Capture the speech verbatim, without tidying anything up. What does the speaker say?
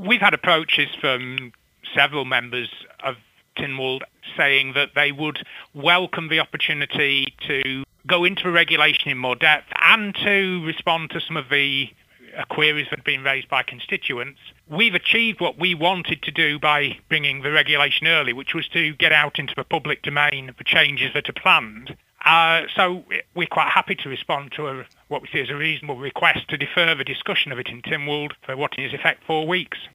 We've had approaches from several members of Tynwald saying that they would welcome the opportunity to go into regulation in more depth and to respond to some of the uh, queries that have been raised by constituents. We've achieved what we wanted to do by bringing the regulation early, which was to get out into the public domain the changes that are planned. Uh, so we're quite happy to respond to a, what we see as a reasonable request to defer the discussion of it in Tynwald for what is in effect four weeks.